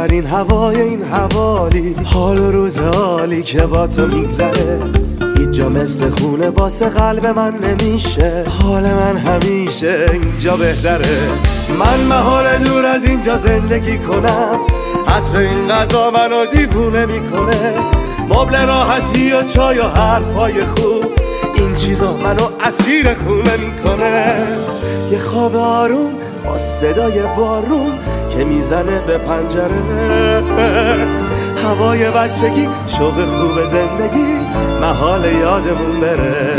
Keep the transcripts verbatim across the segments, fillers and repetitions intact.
بهترین هوای این حوالی، حال و روز حالی که با تو میگذره هیچ جا مثل خونه واسه قلب من نمیشه. حال من همیشه اینجا بهتره، من محال دور از اینجا زندگی کنم. عطر این غذا منو دیوونه میکنه، مبل راحتی و چای و حرفای خوب، این چیزا منو اسیر خونه میکنه. یه خواب آروم با صدای بارون که میزنه به پنجره، هوای بچگی، شوق خوب زندگی، محال یادمون بره.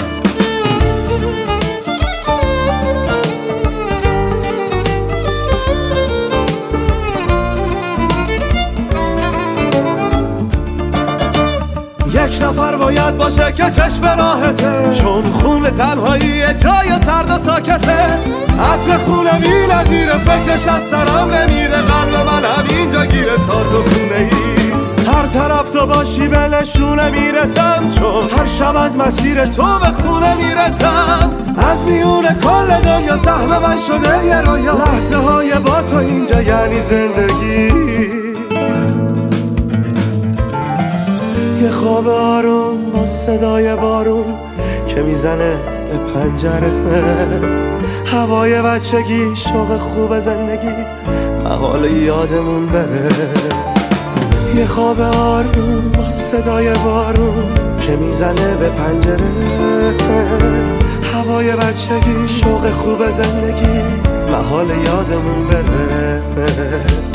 یک نفر باید باشه که چشم راحته، چون خون تنهایی جای سرد و ساکته. عطر خونه بی نظیره، فکرش از سرم نمیره، قلب من همینجا گیره تا تو خونه ای. هر طرف تو باشی به نشونه میرسم، چون هر شب از مسیر تو به خونه میرسم. از میون کل دنیا سهم من شده یه رویا، لحظه های با تو اینجا یعنی زندگی. یه خواب آروم با صدای بارون که میزنه به پنجره، هوای بچگی، شوق خوب زندگی، محال یادمون بره. یه خواب آروم با صدای بارون که میزنه به پنجره، هوای بچگی، شوق خوب زندگی، محال یادمون بره.